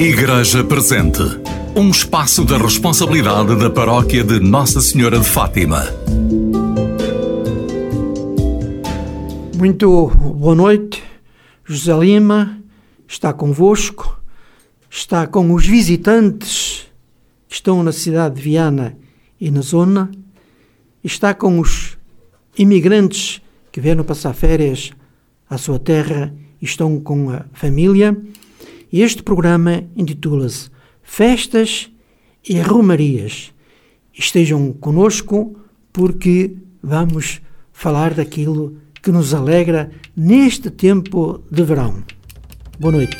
Igreja Presente, um espaço da responsabilidade da Paróquia de Nossa Senhora de Fátima. Muito boa noite. José Lima está convosco, está com os visitantes que estão na cidade de Viana e na zona, está com os imigrantes que vieram passar férias à sua terra e estão com a família. E este programa intitula-se Festas e Romarias. Estejam conosco porque vamos falar daquilo que nos alegra neste tempo de verão. Boa noite.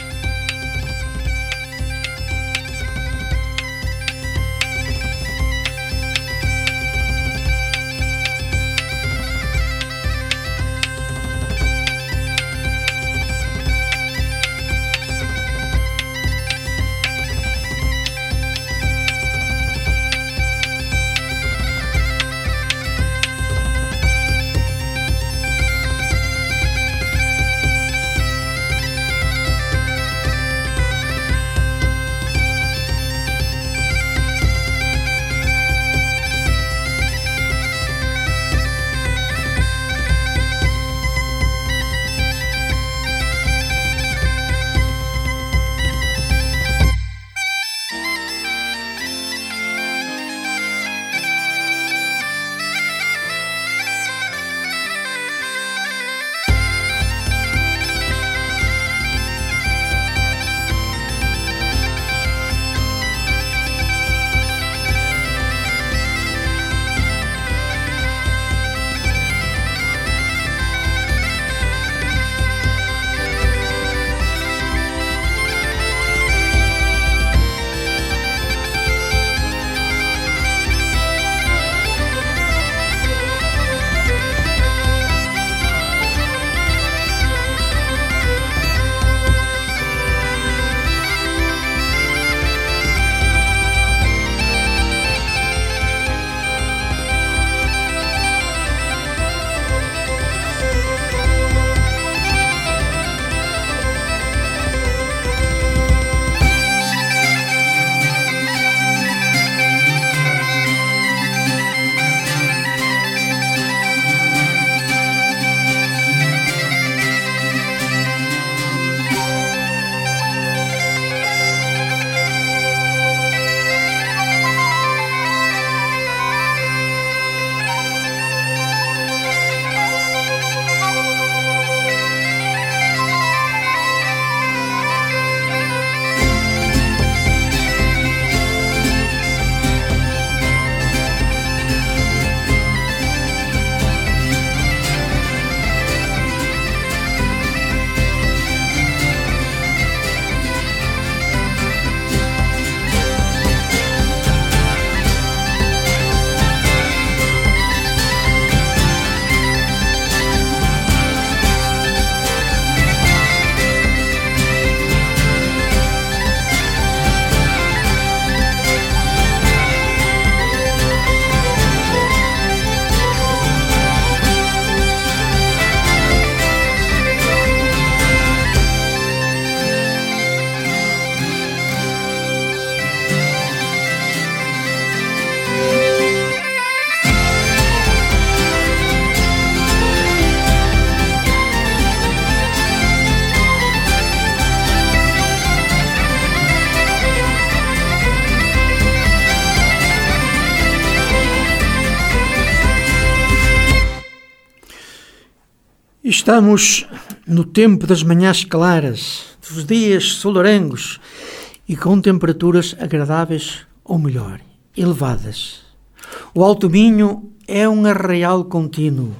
Estamos no tempo das manhãs claras, dos dias solarengos e com temperaturas agradáveis ou melhor, elevadas. O Alto Minho é um arraial contínuo.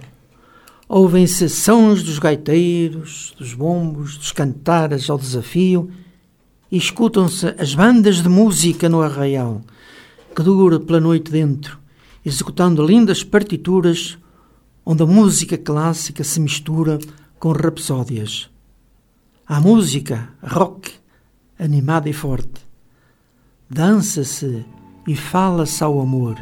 Ouvem-se sons dos gaiteiros, dos bombos, dos cantares ao desafio e escutam-se as bandas de música no arraial, que dura pela noite dentro, executando lindas partituras onde a música clássica se mistura com rapsódias. Há música rock, animada e forte. Dança-se e fala-se ao amor.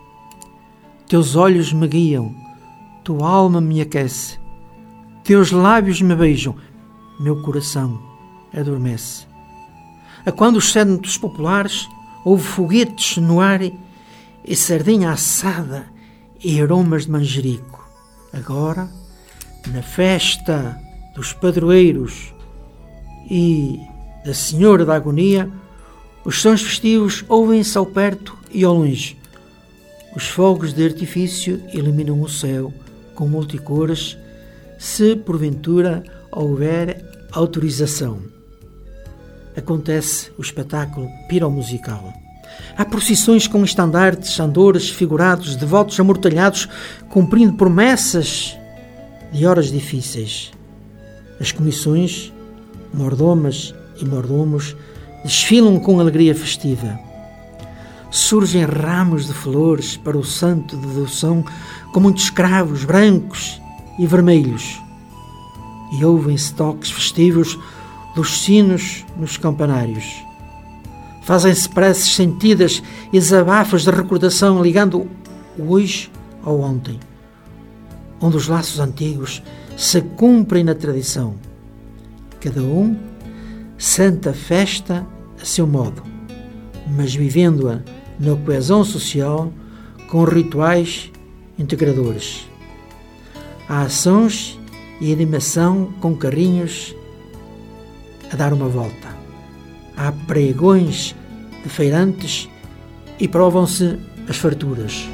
Teus olhos me guiam, tua alma me aquece, teus lábios me beijam, meu coração adormece. a quando os centros populares houve foguetes no ar e sardinha assada e aromas de manjerico. Agora, na festa dos padroeiros e da Senhora da Agonia, os sons festivos ouvem-se ao perto e ao longe. Os fogos de artifício iluminam o céu com multicores, se porventura houver autorização. Acontece o espetáculo piromusical. Há procissões com estandartes, andores, figurados, devotos amortalhados, cumprindo promessas de horas difíceis. As comissões, mordomas e mordomos, desfilam com alegria festiva. Surgem ramos de flores para o santo de devoção, com muitos cravos brancos e vermelhos. E ouvem-se toques festivos dos sinos nos campanários. Fazem-se preces sentidas e desabafos de recordação, ligando o hoje ao ontem, onde os laços antigos se cumprem na tradição. Cada um sente a festa a seu modo, mas vivendo-a na coesão social com rituais integradores. Há ações e animação com carrinhos a dar uma volta. Há pregões de feirantes e provam-se as farturas.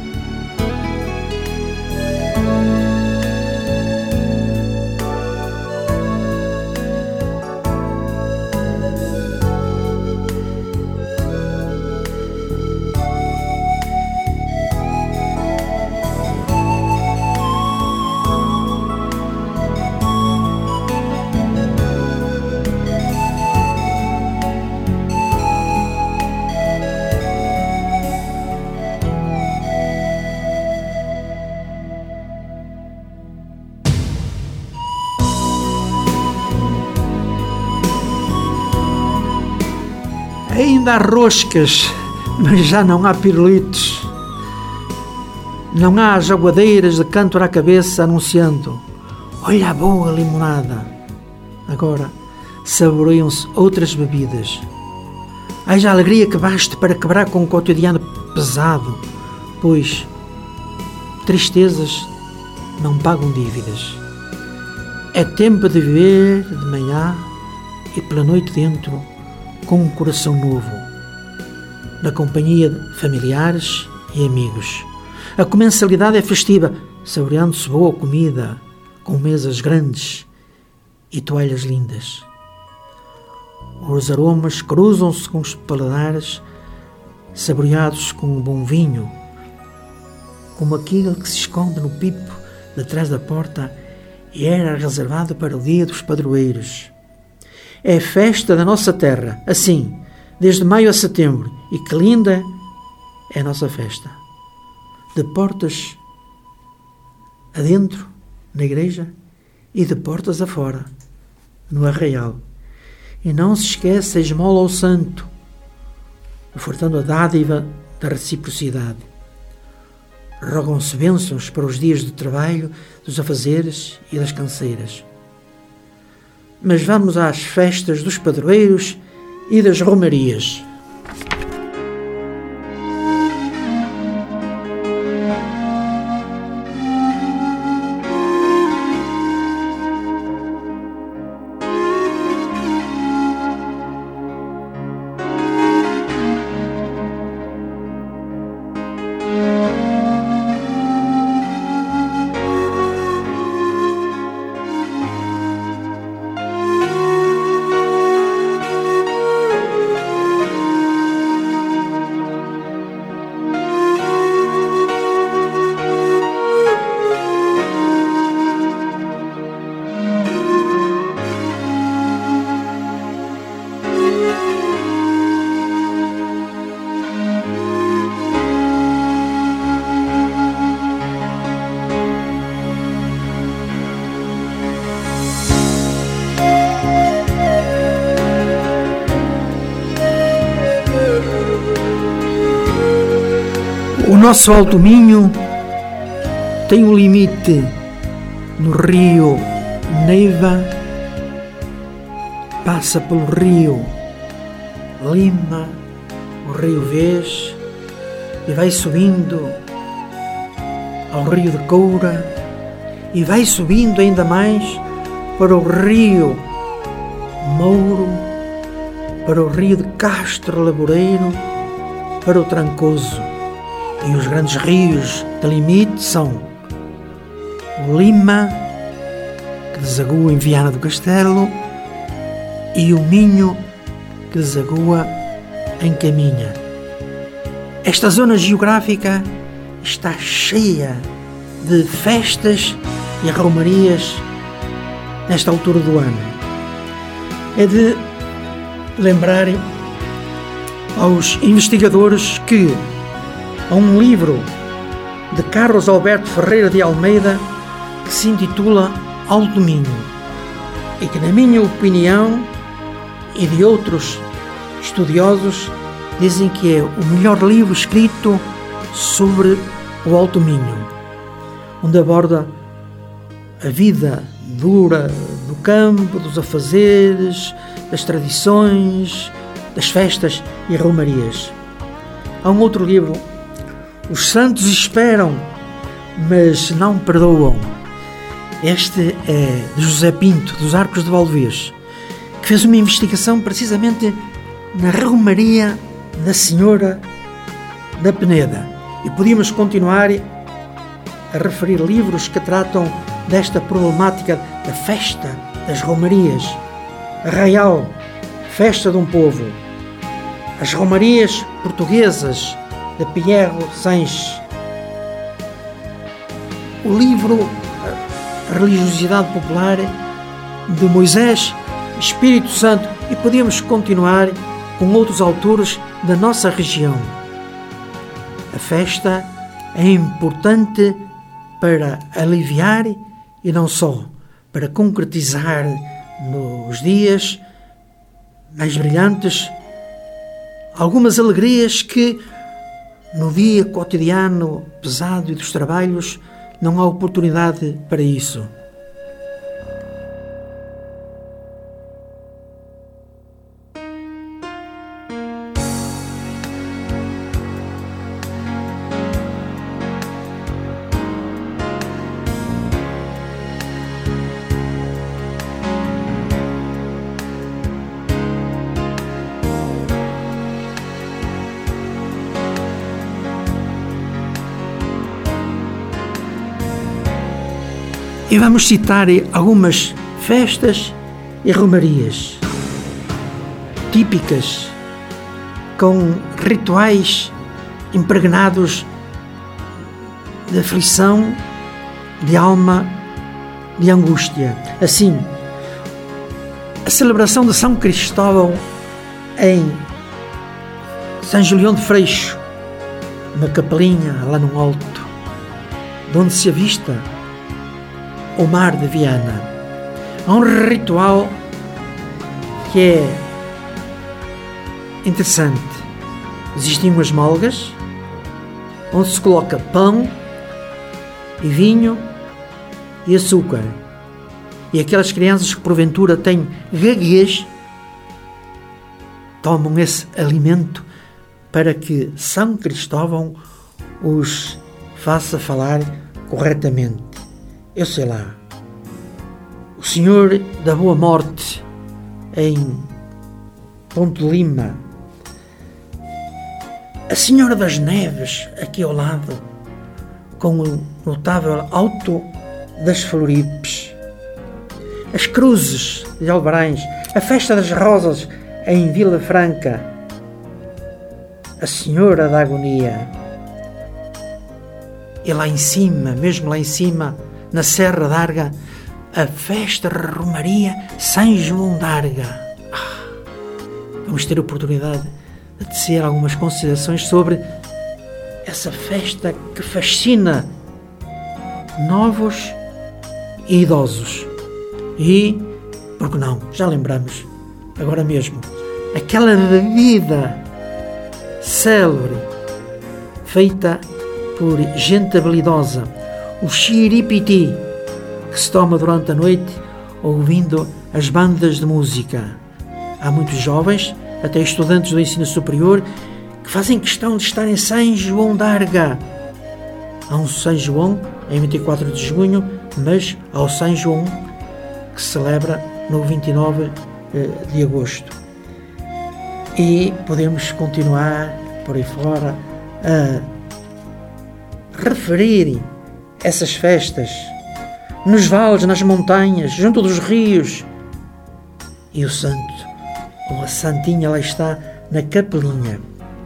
Ainda há roscas, mas já não há pirulitos. Não há as aguadeiras de canto à cabeça anunciando: olha a boa limonada. Agora saboreiam-se outras bebidas. Haja alegria que baste para quebrar com o cotidiano pesado, pois tristezas não pagam dívidas. É tempo de viver de manhã e pela noite dentro, com um coração novo, na companhia de familiares e amigos. A comensalidade é festiva, saboreando-se boa comida, com mesas grandes e toalhas lindas. Os aromas cruzam-se com os paladares, saboreados com um bom vinho, como aquele que se esconde no pipo detrás da porta e era reservado para o dia dos padroeiros. É a festa da nossa terra, assim, desde maio a setembro, e que linda é a nossa festa. De portas adentro, na igreja, e de portas afora, no arraial. E não se esquece a esmola ao santo, ofertando a dádiva da reciprocidade. Rogam-se bênçãos para os dias do trabalho, dos afazeres e das canseiras. Mas vamos às festas dos padroeiros e das romarias. O nosso Alto Minho tem um limite no rio Neiva, passa pelo rio Lima, o rio Vez, e vai subindo ao rio de Coura, e vai subindo ainda mais para o rio Mouro, para o rio de Castro Laboreiro, para o Trancoso. E os grandes rios de limite são o Lima, que desagua em Viana do Castelo, e o Minho, que desagua em Caminha. Esta zona geográfica está cheia de festas e romarias nesta altura do ano. É de lembrar aos investigadores que há um livro de Carlos Alberto Ferreira de Almeida que se intitula Alto Minho e que, na minha opinião e de outros estudiosos, dizem que é o melhor livro escrito sobre o Alto Minho, onde aborda a vida dura do campo, dos afazeres, das tradições, das festas e romarias. Há um outro livro, Os Santos Esperam, mas não perdoam. Este é de José Pinto, dos Arcos de Valdevez, que fez uma investigação precisamente na romaria da Senhora da Peneda. E podíamos continuar a referir livros que tratam desta problemática da festa, das romarias. Arraial, Festa de um Povo. As romarias portuguesas, de Pierro Sanches. O livro A Religiosidade Popular, de Moisés Espírito Santo, e podíamos continuar com outros autores da nossa região. A festa é importante para aliviar e não só, para concretizar nos dias mais brilhantes algumas alegrias que no dia cotidiano pesado e dos trabalhos não há oportunidade para isso. E vamos citar algumas festas e romarias típicas, com rituais impregnados de aflição, de alma, de angústia. Assim, a celebração de São Cristóvão em São Julião de Freixo, uma capelinha lá no alto, de onde se avista o mar de Viana. Há um ritual que é interessante. Existem umas malgas onde se coloca pão e vinho e açúcar, e aquelas crianças que porventura têm gaguez tomam esse alimento para que São Cristóvão os faça falar corretamente. Eu sei lá, o Senhor da Boa Morte em Ponte de Lima, a Senhora das Neves aqui ao lado, com o notável Alto das Floripes, as Cruzes de Albarães, a Festa das Rosas em Vila Franca, a Senhora da Agonia, e lá em cima, mesmo lá em cima, na Serra d'Arga, a Festa Romaria São João d'Arga. Vamos ter a oportunidade de tecer algumas considerações sobre essa festa que fascina novos e idosos. E, por que não, já lembramos, agora mesmo, aquela bebida célebre, feita por gente habilidosa, o xiripiti, que se toma durante a noite ouvindo as bandas de música. Há muitos jovens até estudantes do ensino superior, que fazem questão de estar em São João d'Arga. Há um São João em 24 de junho, mas há o São João que se celebra no 29 de agosto. E podemos continuar por aí fora a referir essas festas nos vales, nas montanhas, junto dos rios. E o santo, ou a santinha, lá está na capelinha.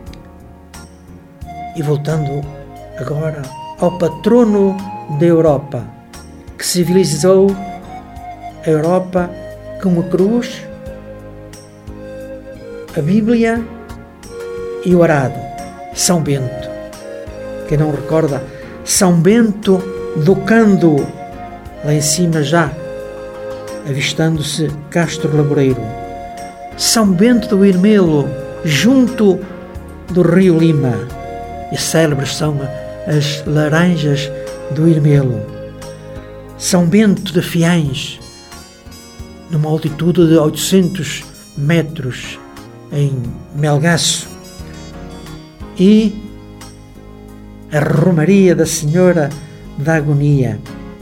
E voltando agora ao patrono da Europa, que civilizou a Europa com a cruz, a Bíblia e o arado, São Bento. Quem não recorda, São Bento docando lá em cima já, avistando-se Castro Laboreiro. São Bento do Irmelo, junto do Rio Lima. E célebres são as laranjas do Irmelo. São Bento de Fiães, numa altitude de 800 metros, em Melgaço. E a Romaria da Senhora da Agonia.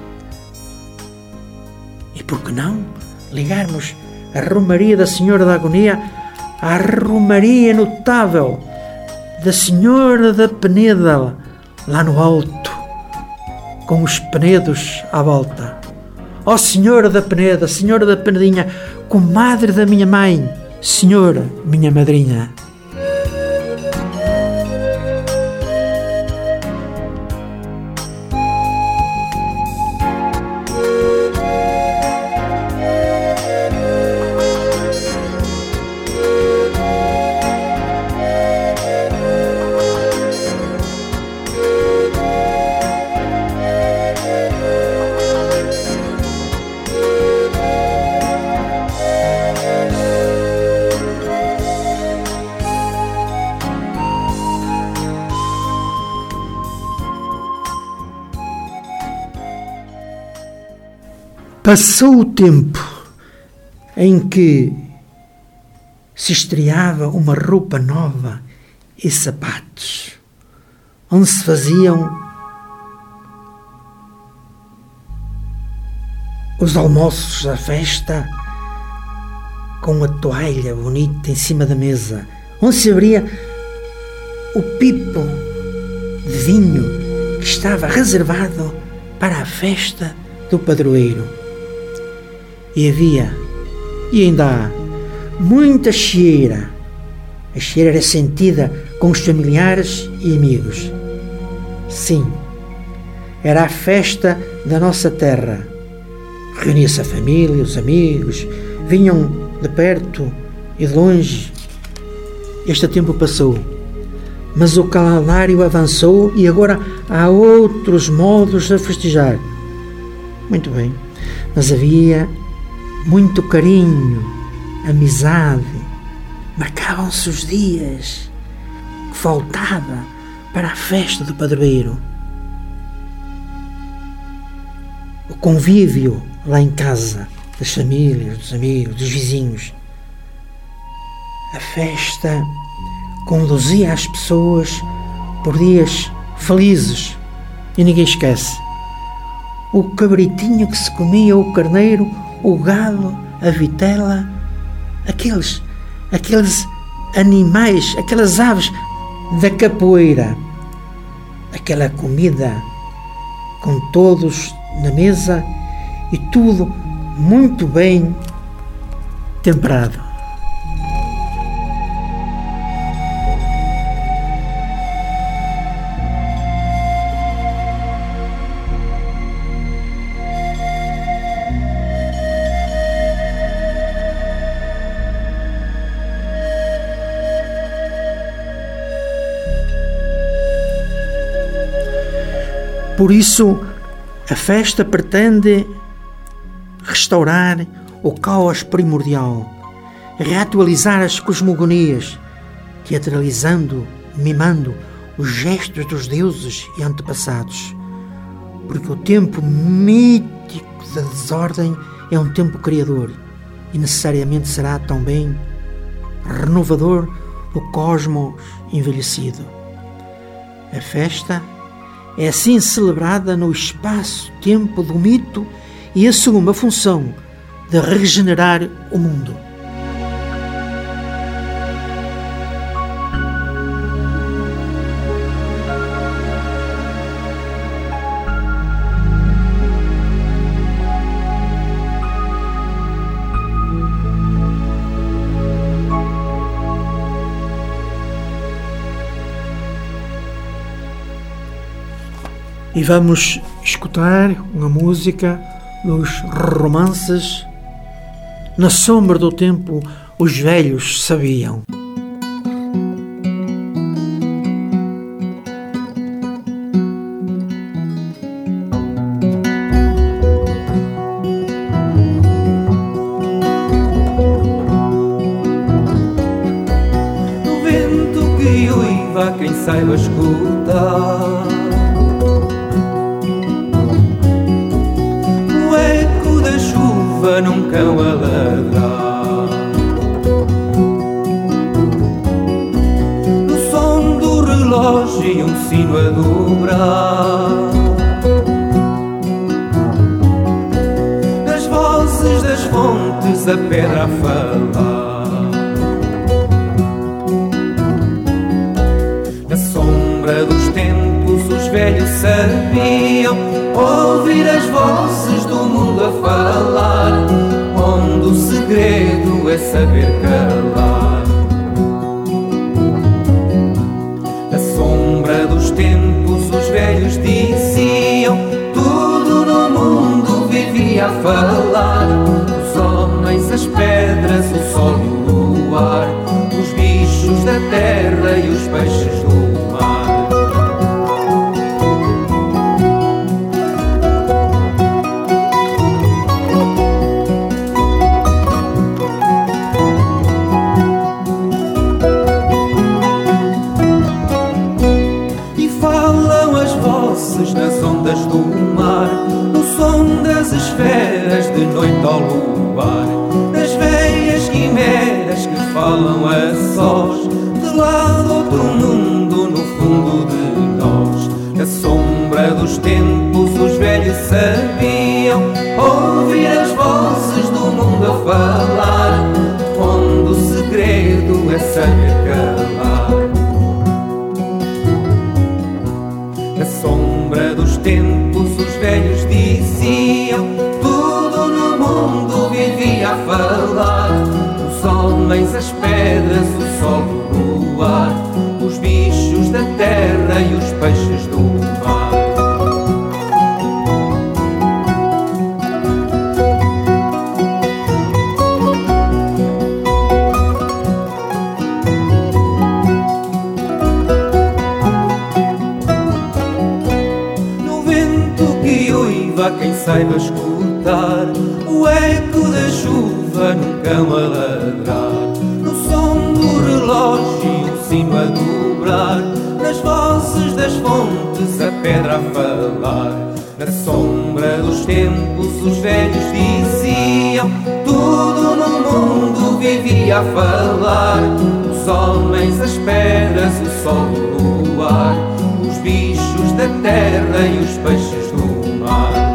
E por que não ligarmos a Romaria da Senhora da Agonia à Romaria notável da Senhora da Peneda, lá no alto, com os penedos à volta. Ó Senhora da Peneda, Senhora da Penedinha, comadre da minha mãe, Senhora, minha madrinha. Passou o tempo em que se estreava uma roupa nova e sapatos, onde se faziam os almoços da festa com a toalha bonita em cima da mesa, onde se abria o pipo de vinho que estava reservado para a festa do padroeiro. E havia, e ainda há, muita cheira. A cheira era sentida com os familiares e amigos. Sim, era a festa da nossa terra. Reunia-se a família, os amigos, vinham de perto e de longe. Este tempo passou, mas o calendário avançou e agora há outros modos a festejar. Muito bem, mas havia muito carinho, amizade, marcavam-se os dias que faltava para a festa do padroeiro. O convívio lá em casa, das famílias, dos amigos, dos vizinhos. A festa conduzia as pessoas por dias felizes e ninguém esquece. O cabritinho que se comia, o carneiro, o galo, a vitela, aqueles animais, aquelas aves da capoeira, aquela comida com todos na mesa e tudo muito bem temperado. Por isso, a festa pretende restaurar o caos primordial, reatualizar as cosmogonias, teatralizando, mimando os gestos dos deuses e antepassados. Porque o tempo mítico da desordem é um tempo criador e necessariamente será também renovador do cosmos envelhecido. A festa é assim celebrada no espaço-tempo do mito e assume a função de regenerar o mundo. E vamos escutar uma música dos romances. Na sombra do tempo os velhos sabiam. No vento que uiva, quem saiba escutar, num cão a ladrar, no som do relógio um sino a dobrar, nas vozes das fontes a pedra a falar, na sombra dos tempos os velhos sabiam ouvir as vozes do mundo a falar, onde o segredo é saber calar. Na sombra dos tempos os velhos diziam, tudo no mundo vivia a falar, os homens, as pedras, o sol e o luar, os bichos da terra e os peixes do mar. Nas ondas do mar, no som das esferas de noite ao luar, nas veias quimeras que falam a sós, de lá do outro mundo no fundo de nós. Na sombra dos tempos os velhos sabiam ouvir as vozes do mundo a falar, onde o segredo é saber calar. Na sombra dos tempos os velhos diziam, tudo no mundo vivia a falar, os homens, as pedras, o sol e o luar, os bichos da terra e os peixes do mar. Quem saiba escutar o eco da chuva num cão a ladrar, no som do relógio um sino a dobrar, nas vozes das fontes a pedra a falar. Na sombra dos tempos os velhos diziam, tudo no mundo vivia a falar, os homens, as pedras, o sol e o luar, os bichos da terra e os peixes do mar.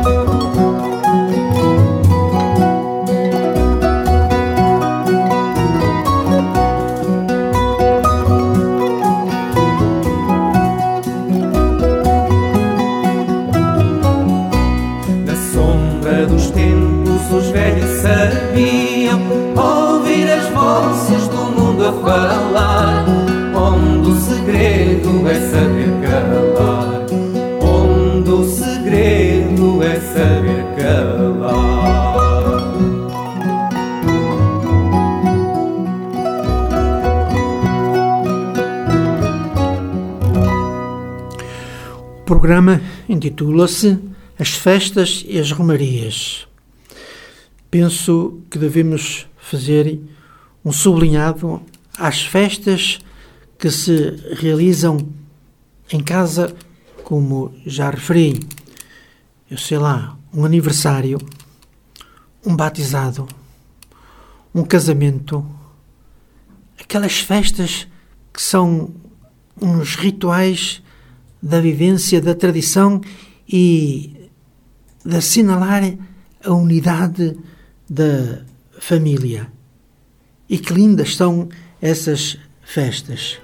Os velhos sabiam ouvir as vozes do mundo a falar, onde o segredo é saber calar, onde o segredo é saber calar. O programa intitula-se As Festas e as Romarias. Penso que devemos fazer um sublinhado às festas que se realizam em casa, como já referi. Eu sei lá, um aniversário, um batizado, um casamento, aquelas festas que são uns rituais da vivência, da tradição e de assinalar a unidade da família. E que lindas são essas festas.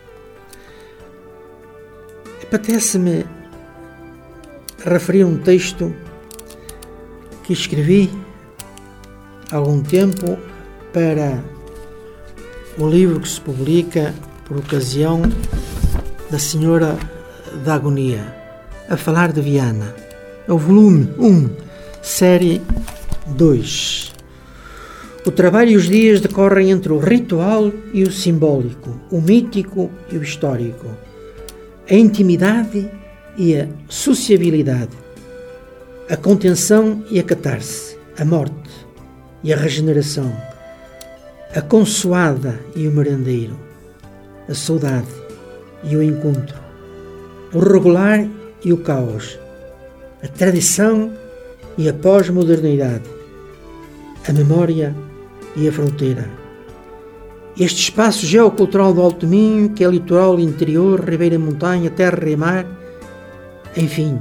Apetece-me referir um texto que escrevi há algum tempo para o livro que se publica por ocasião da Senhora da Agonia, a falar de Viana. É o volume 1, série 2. O trabalho e os dias decorrem entre o ritual e o simbólico, o mítico e o histórico, a intimidade e a sociabilidade, a contenção e a catarse, a morte e a regeneração, a consoada e o merendeiro, a saudade e o encontro, o regular e o caos, a tradição e a pós-modernidade, a memória e a fronteira. Este espaço geocultural do Alto Minho, que é litoral, interior, ribeira, montanha, terra e mar, enfim,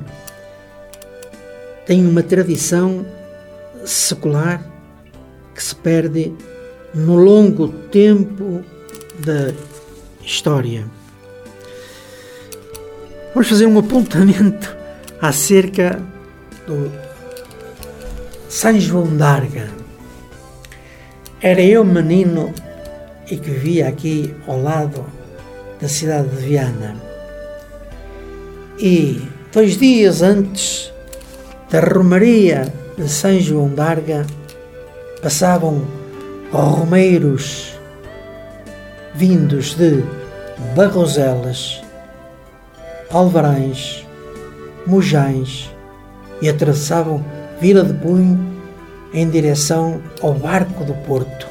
tem uma tradição secular que se perde no longo tempo da história. Vamos fazer um apontamento acerca do São João d'Arga. Era eu menino e que vivia aqui ao lado da cidade de Viana. E 2 dias antes da romaria de São João d'Arga passavam romeiros vindos de Barroselas, Alvarães, Mojães e atravessavam Vila de Punho em direção ao Barco do Porto.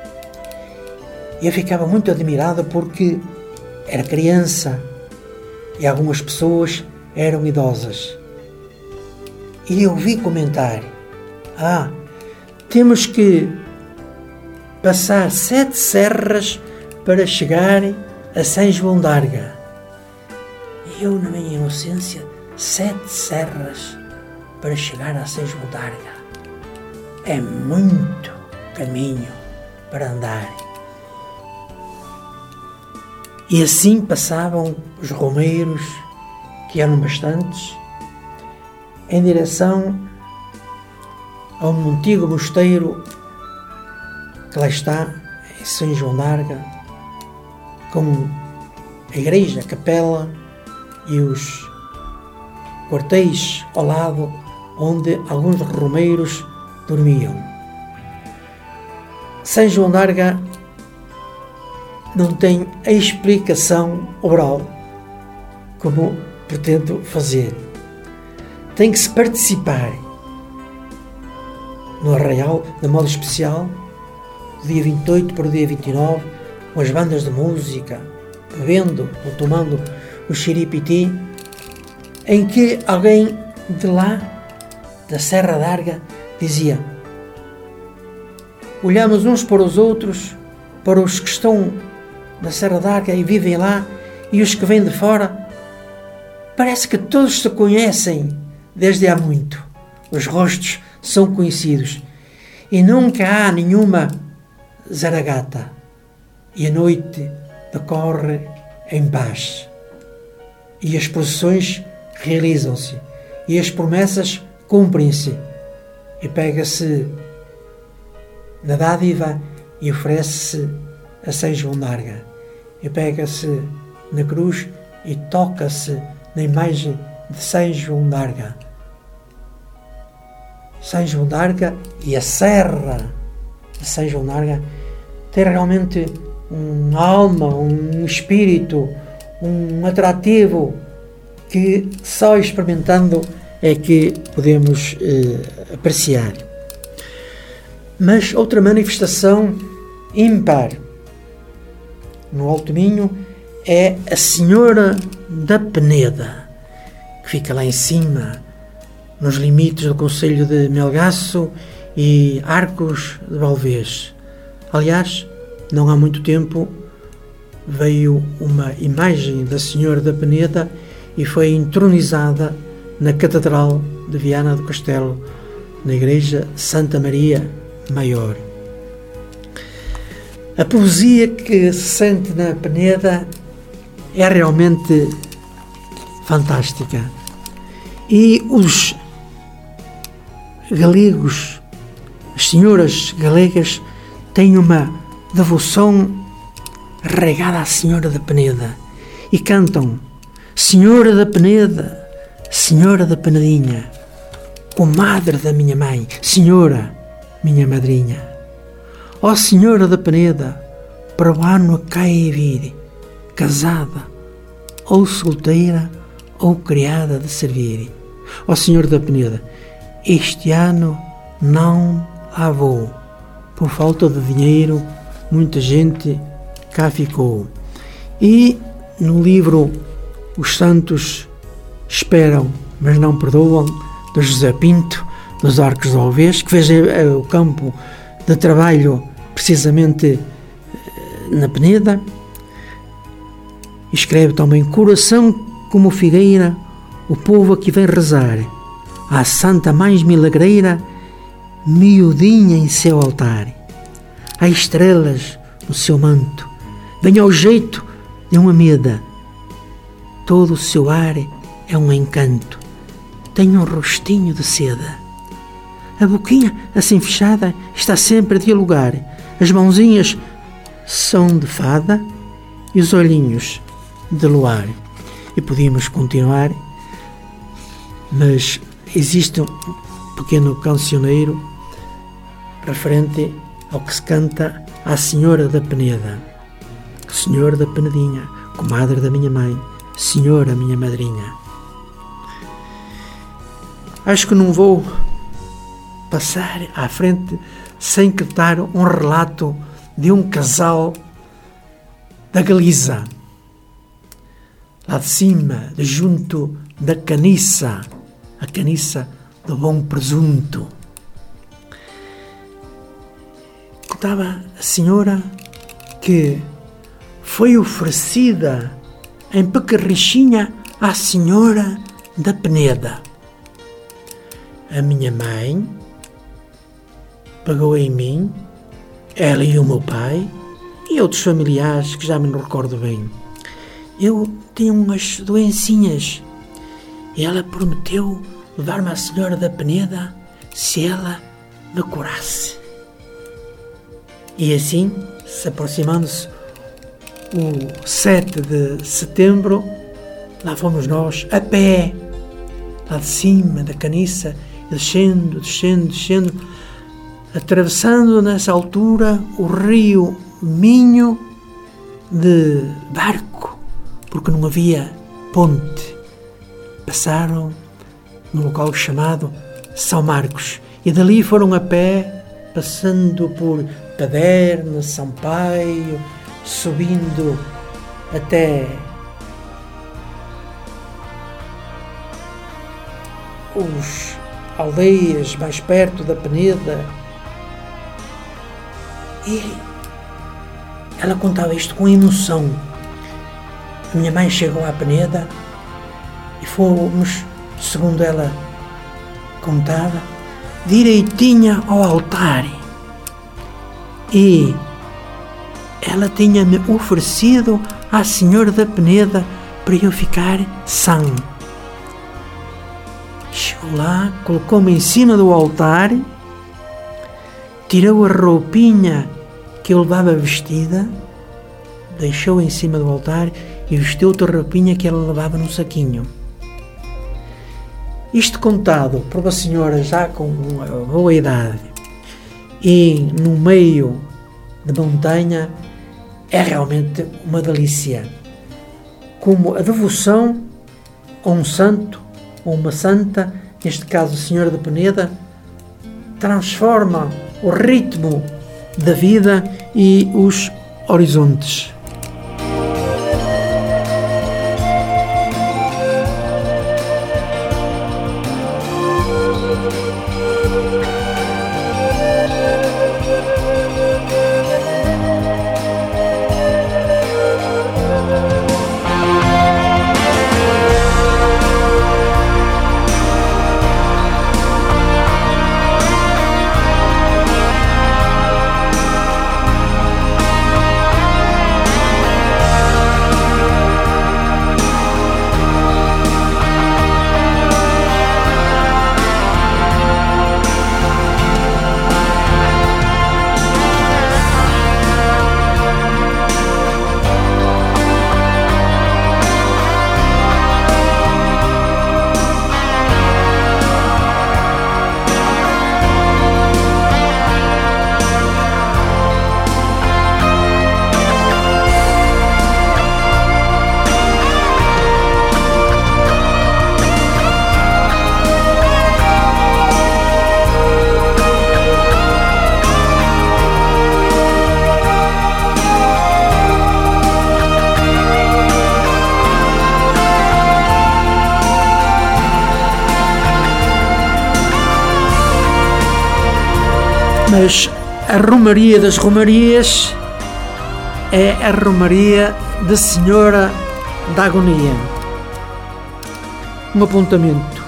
E eu ficava muito admirado porque era criança e algumas pessoas eram idosas. E eu vi comentar: temos que passar 7 serras para chegar a São João d'Arga. E eu, na minha inocência, 7 serras para chegar a São João d'Arga. É muito caminho para andar. E assim passavam os romeiros, que eram bastantes, em direção a um antigo mosteiro que lá está, em São João d'Arga, com a igreja, a capela e os quartéis ao lado, onde alguns romeiros dormiam. São João d'Arga não tem a explicação oral como pretendo fazer. Tem que se participar no arraial, de modo especial, do dia 28 para o dia 29, com as bandas de música, bebendo ou tomando o xiripiti, em que alguém de lá, da Serra d'Arga, dizia: olhamos uns para os outros, para os que estão na Serra d'Arga e vivem lá, e os que vêm de fora, parece que todos se conhecem desde há muito. Os rostos são conhecidos e nunca há nenhuma zaragata, e a noite decorre em paz, e as procissões realizam-se e as promessas cumprem-se, e pega-se na dádiva e oferece-se a São João d'Arga, e pega-se na cruz e toca-se na imagem de São João d'Arga. São João d'Arga e a Serra de São João d'Arga tem realmente uma alma, um espírito, um atrativo que só experimentando é que podemos apreciar. Mas outra manifestação ímpar no Alto Minho é a Senhora da Peneda, que fica lá em cima, nos limites do concelho de Melgaço e Arcos de Valdevez. Aliás, não há muito tempo veio uma imagem da Senhora da Peneda e foi entronizada na Catedral de Viana do Castelo, na Igreja Santa Maria Maior. A poesia que se sente na Peneda é realmente fantástica. E os galegos, as senhoras galegas, têm uma devoção regada à Senhora da Peneda e cantam: Senhora da Peneda, Senhora da Penedinha, comadre da minha mãe, Senhora, minha madrinha. Ó Senhora da Peneda, para o ano cai a vir, casada, ou solteira, ou criada de servir. Ó Senhor da Peneda, este ano não lá vou, por falta de dinheiro, muita gente cá ficou. E no livro Os Santos Esperam, mas não perdoam, de José Pinto, dos Arcos de Alvés, que fez o campo de trabalho precisamente na Peneda, escreve também: coração como figueira, o povo aqui vem rezar, à Santa mais milagreira, miudinha em seu altar. Há estrelas no seu manto, bem ao jeito de uma meda, todo o seu ar é um encanto, tem um rostinho de seda. A boquinha assim fechada está sempre a dialogar, as mãozinhas são de fada e os olhinhos de luar. E podíamos continuar, mas existe um pequeno cancioneiro referente ao que se canta à Senhora da Peneda. Senhora da Penedinha, comadre da minha mãe, Senhora, minha madrinha. Acho que não vou passar à frente sem cantar um relato de um casal da Galiza, lá de cima, de junto da caniça, a caniça do bom presunto. Contava a senhora que foi oferecida em Pecarrichinha à Senhora da Peneda. A minha mãe pagou em mim, ela e o meu pai e outros familiares que já me não recordo bem. Eu tinha umas doencinhas e ela prometeu levar-me à Senhora da Peneda se ela me curasse. E assim, se aproximando-se o 7 de setembro, lá fomos nós, a pé, lá de cima da caniça, descendo, atravessando nessa altura o rio Minho de barco, porque não havia ponte. Passaram num local chamado São Marcos e dali foram a pé, passando por Paderna, Sampaio, subindo até os aldeias mais perto da Peneda. E ela contava isto com emoção. A minha mãe chegou à Peneda e fomos, segundo ela contava, direitinha ao altar. E ela tinha-me oferecido à Senhora da Peneda para eu ficar sã. Chegou lá, colocou-me em cima do altar, tirou a roupinha que eu levava vestida, deixou em cima do altar e vestiu outra roupinha que ela levava num saquinho. Isto contado por uma senhora já com uma boa idade e no meio de montanha é realmente uma delícia. Como a devoção a um santo ou uma santa, neste caso a Senhora da Peneda, transforma o ritmo da vida e os horizontes. Mas a Romaria das Romarias é a Romaria da Senhora da Agonia. Um apontamento.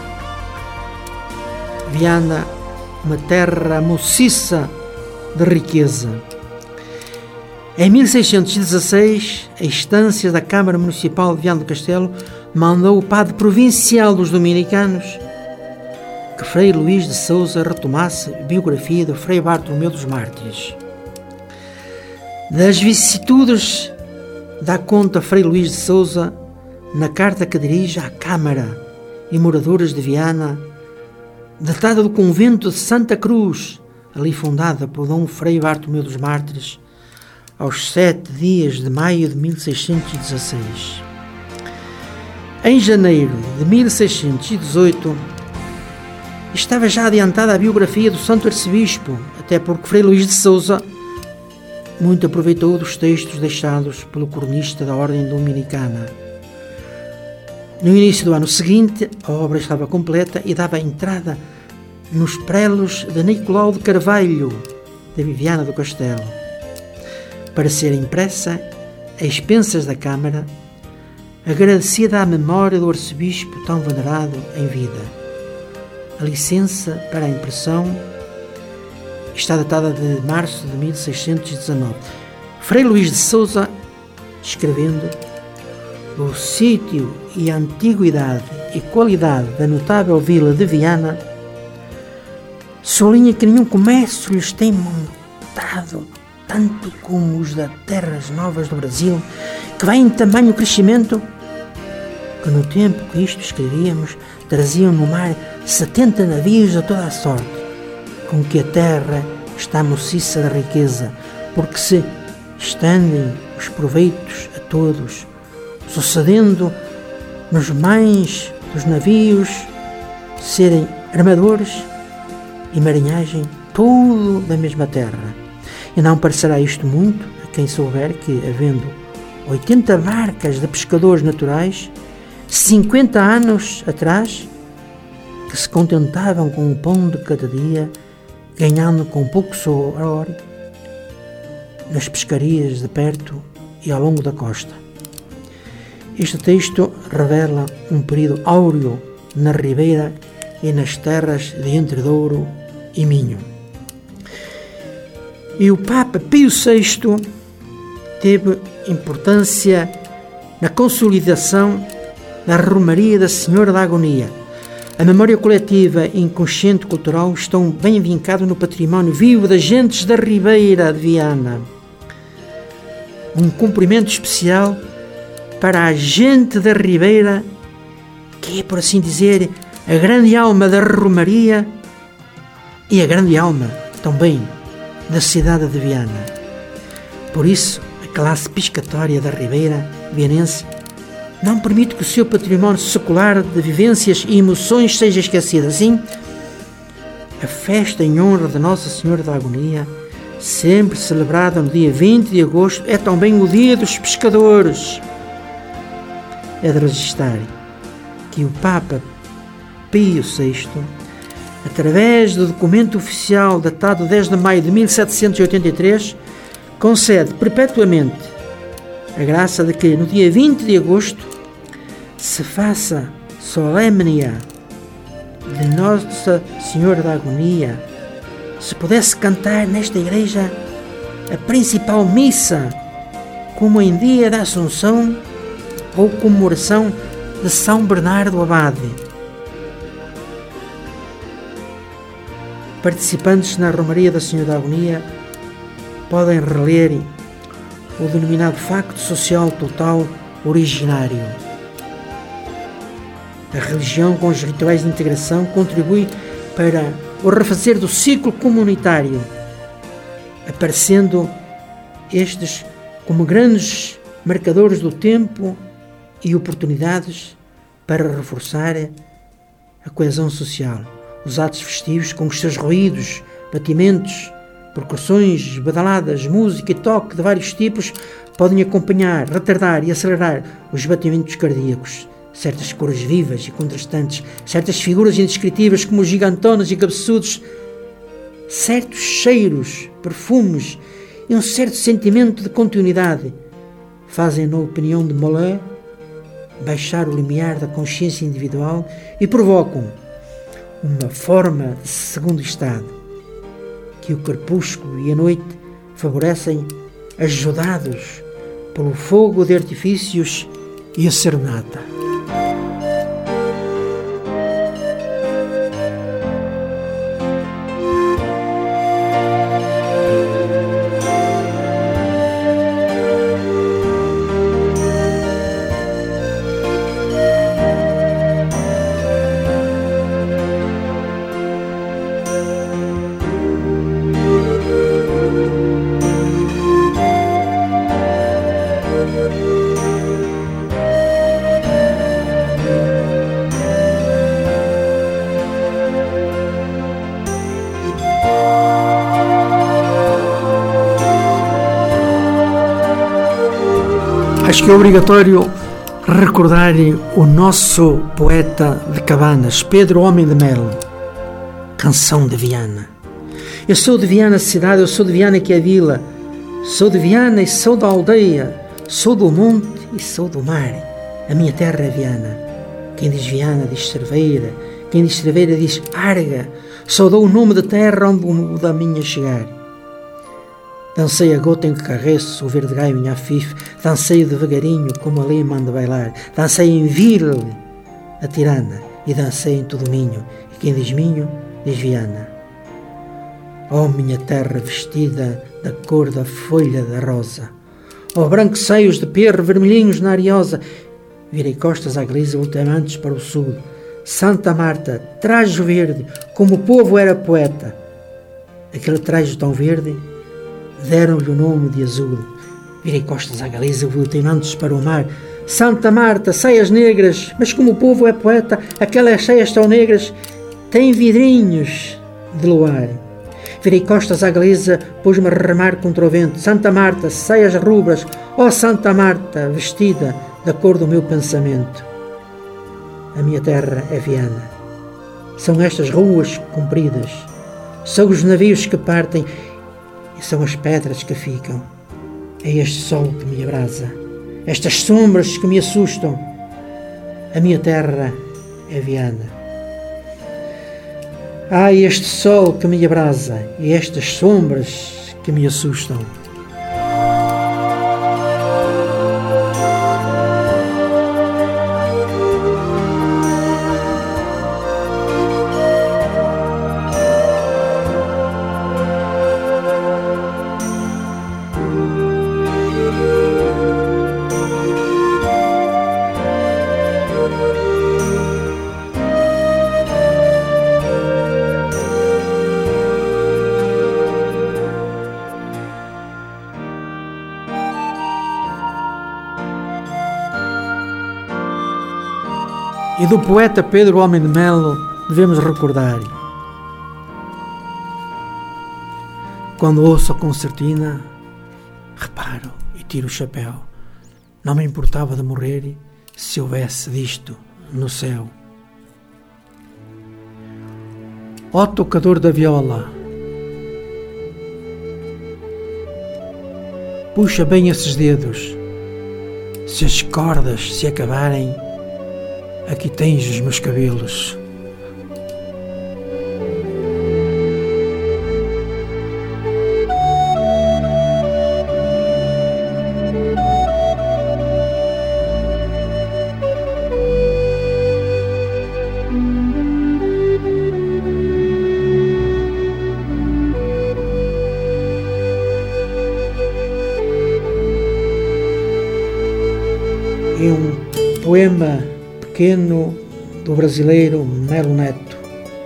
Viana, uma terra mociça de riqueza. Em 1616, a instância da Câmara Municipal de Viana do Castelo mandou o padre provincial dos dominicanos que Frei Luís de Sousa retomasse a biografia do Frei Bartolomeu dos Mártires. Das vicissitudes dá conta Frei Luís de Sousa na carta que dirige à Câmara e moradores de Viana, datada do convento de Santa Cruz, ali fundada por Dom Frei Bartolomeu dos Mártires, aos 7 dias de maio de 1616. Em janeiro de 1618, estava já adiantada a biografia do Santo Arcebispo, até porque Frei Luís de Sousa muito aproveitou dos textos deixados pelo cronista da Ordem Dominicana. No início do ano seguinte, a obra estava completa e dava entrada nos prelos de Nicolau de Carvalho, de Viana do Castelo, para ser impressa a expensas da Câmara, agradecida à memória do arcebispo tão venerado em vida. A licença para a impressão está datada de março de 1619. Frei Luís de Sousa, escrevendo: o sítio e a antiguidade e qualidade da notável vila de Viana, sublinha que nenhum comércio lhes tem montado tanto como os das terras novas do Brasil, que vai em tamanho crescimento, que no tempo que isto escrevíamos traziam no mar 70 navios de toda a sorte, com que a terra está mociça de riqueza, porque se estendem os proveitos a todos, sucedendo nos mães dos navios serem armadores e marinhagem, tudo da mesma terra. E não parecerá isto muito a quem souber que, havendo 80 barcas de pescadores naturais, 50 anos atrás, que se contentavam com o pão de cada dia, ganhando com pouco suor nas pescarias de perto e ao longo da costa. Este texto revela um período áureo na Ribeira e nas terras de Entredouro e Minho. E o Papa Pio VI teve importância na consolidação da Romaria da Senhora da Agonia. A memória coletiva e inconsciente cultural estão bem vincados no património vivo das gentes da Ribeira de Viana. Um cumprimento especial para a gente da Ribeira, que é, por assim dizer, a grande alma da Romaria e a grande alma também da cidade de Viana. Por isso, a classe piscatória da Ribeira vianense não permite que o seu património secular de vivências e emoções seja esquecido. Assim, a festa em honra de Nossa Senhora da Agonia, sempre celebrada no dia 20 de agosto, é também o dia dos pescadores. É de registrar que o Papa Pio VI, através do documento oficial datado 10 de maio de 1783, concede perpetuamente a graça de que no dia 20 de agosto se faça solemnia de Nossa Senhora da Agonia, se pudesse cantar nesta igreja a principal missa, como em dia da Assunção ou comemoração de São Bernardo Abade. Participantes na Romaria da Senhora da Agonia podem reler o denominado facto social total originário. A religião, com os rituais de integração, contribui para o refazer do ciclo comunitário, aparecendo estes como grandes marcadores do tempo e oportunidades para reforçar a coesão social. Os atos festivos, com os seus ruídos, batimentos, percussões, badaladas, música e toque de vários tipos, podem acompanhar, retardar e acelerar os batimentos cardíacos. Certas cores vivas e contrastantes, certas figuras indescritíveis como os gigantones e cabeçudos, certos cheiros, perfumes e um certo sentimento de continuidade fazem, na opinião de Molé, baixar o limiar da consciência individual e provocam uma forma de segundo estado que o crepúsculo e a noite favorecem, ajudados pelo fogo de artifícios e a serenata. Acho que é obrigatório recordar o nosso poeta de Cabanas, Pedro Homem de Melo. Canção de Viana. Eu sou de Viana cidade, eu sou de Viana que é vila, sou de Viana e sou da aldeia, sou do monte e sou do mar. A minha terra é Viana. Quem diz Viana diz Cerveira, quem diz Cerveira diz Arga. Só dou o nome de terra onde o da minha chegar. Dancei a gota em que carreço o verde gaio minha afife, dancei devagarinho como a lei manda bailar, dancei em Vil, a tirana, e dancei em todo Minho, e quem diz Minho, diz Viana. Ó minha terra vestida da cor da folha da rosa, ó brancos seios de perro vermelhinhos na ariosa, virei costas à Galiza, voltei antes para o sul, Santa Marta, trajo verde, como o povo era poeta, aquele trajo tão verde, deram-lhe o nome de azul. Virei costas à Galiza, voltei antes para o mar. Santa Marta, saias negras, mas como o povo é poeta, aquelas saias tão negras têm vidrinhos de luar. Virei costas à Galiza, pus-me a remar contra o vento. Santa Marta, saias rubras, ó Santa Marta, vestida da cor do meu pensamento. A minha terra é Viana. São estas ruas compridas, são os navios que partem, são as pedras que ficam. É este sol que me abrasa, estas sombras que me assustam. A minha terra é Viana. Este sol que me abrasa e estas sombras que me assustam. E do poeta Pedro Homem de Melo devemos recordar: quando ouço a concertina, reparo e tiro o chapéu. Não me importava de morrer se houvesse disto no céu. Ó tocador da viola, puxa bem esses dedos. Se as cordas se acabarem, aqui tens os meus cabelos. É um poema pequeno do brasileiro Melo Neto.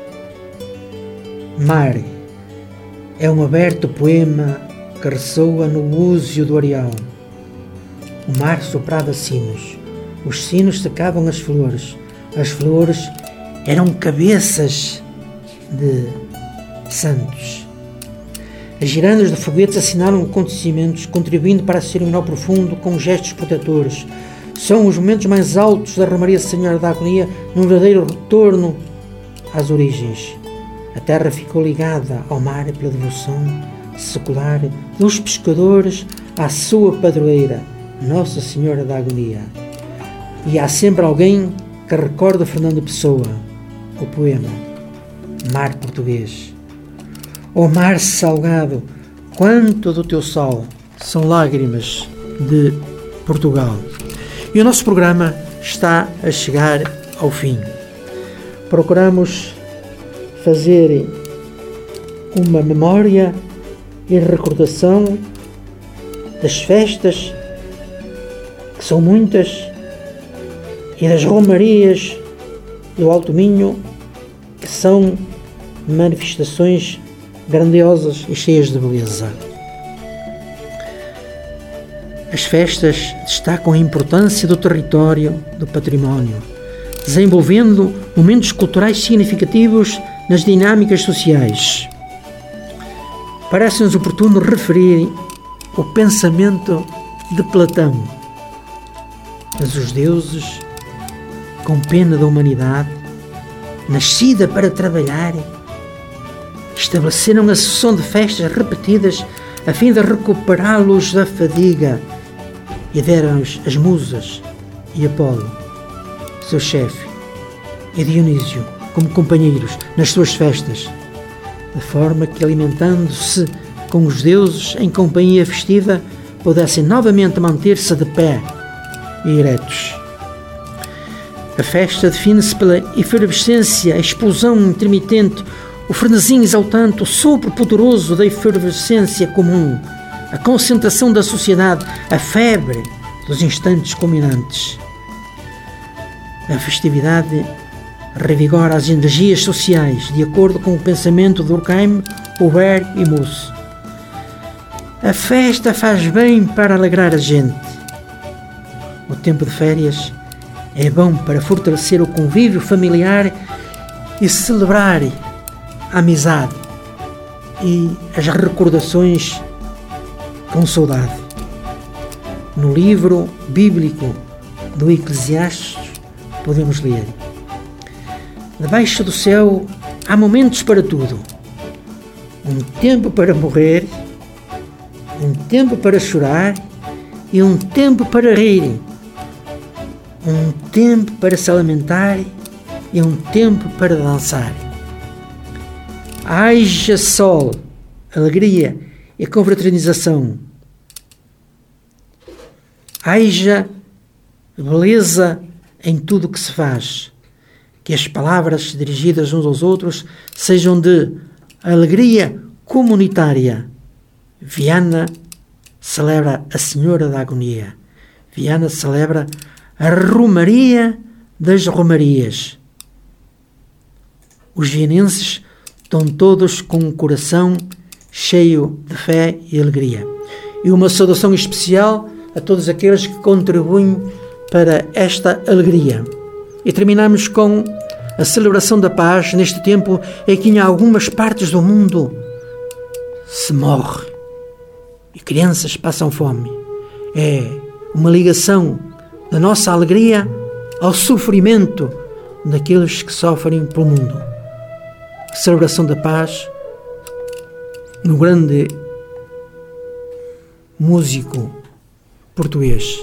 Mar é um aberto poema que ressoa no búzio do areal. O mar soprava sinos, os sinos secavam as flores eram cabeças de santos. As girandas de foguetes assinalam acontecimentos, contribuindo para a cerimonial profundo com gestos protetores. São os momentos mais altos da Romaria Senhora da Agonia, num verdadeiro retorno às origens. A terra ficou ligada ao mar pela devoção secular dos pescadores à sua padroeira, Nossa Senhora da Agonia. E há sempre alguém que recorda Fernando Pessoa, o poema Mar Português. Ó mar salgado, quanto do teu sal são lágrimas de Portugal. E o nosso programa está a chegar ao fim. Procuramos fazer uma memória e recordação das festas, que são muitas, e das romarias do Alto Minho, que são manifestações grandiosas e cheias de beleza. As festas destacam a importância do território, do património, desenvolvendo momentos culturais significativos nas dinâmicas sociais. Parece-nos oportuno referir o pensamento de Platão. Mas os deuses, com pena da humanidade, nascida para trabalhar, estabeleceram a sucessão de festas repetidas a fim de recuperá-los da fadiga, e deram-lhes as musas e Apolo, seu chefe, e Dionísio como companheiros nas suas festas, de forma que, alimentando-se com os deuses em companhia festiva, pudessem novamente manter-se de pé e eretos. A festa define-se pela efervescência, a explosão intermitente, o frenesim exaltante, o sopro poderoso da efervescência comum, a concentração da sociedade, a febre dos instantes culminantes. A festividade revigora as energias sociais, de acordo com o pensamento de Durkheim, Huber e Mus. A festa faz bem para alegrar a gente. O tempo de férias é bom para fortalecer o convívio familiar e celebrar a amizade e as recordações com saudade. No livro bíblico do Eclesiastes podemos ler: debaixo do céu há momentos para tudo. Um tempo para morrer, um tempo para chorar e um tempo para rir. Um tempo para se lamentar e um tempo para dançar. Haja sol, alegria e confraternização. Haja beleza em tudo o que se faz. Que as palavras dirigidas uns aos outros sejam de alegria comunitária. Viana celebra a Senhora da Agonia. Viana celebra a Romaria das Romarias. Os vienenses estão todos com um coração cheio de fé e alegria. E uma saudação especial a todos aqueles que contribuem para esta alegria. E terminamos com a celebração da paz neste tempo em que em algumas partes do mundo se morre e crianças passam fome. É uma ligação da nossa alegria ao sofrimento daqueles que sofrem pelo mundo. A celebração da paz no grande músico português.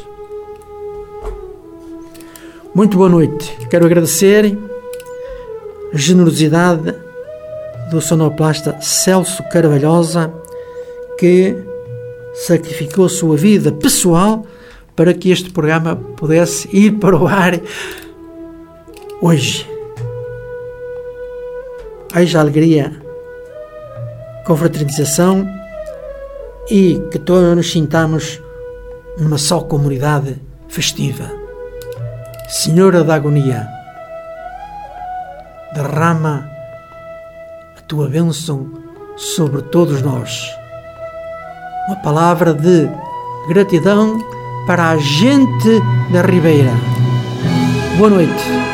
Muito boa noite. Quero agradecer a generosidade do sonoplasta Celso Carvalhosa, que sacrificou a sua vida pessoal para que este programa pudesse ir para o ar hoje. Haja alegria, confraternização e que todos nos sintamos numa só comunidade festiva. Senhora da Agonia, derrama a tua bênção sobre todos nós. Uma palavra de gratidão para a gente da Ribeira. Boa noite.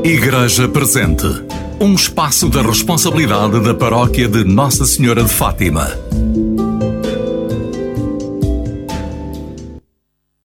Igreja Presente, um espaço da responsabilidade da Paróquia de Nossa Senhora de Fátima.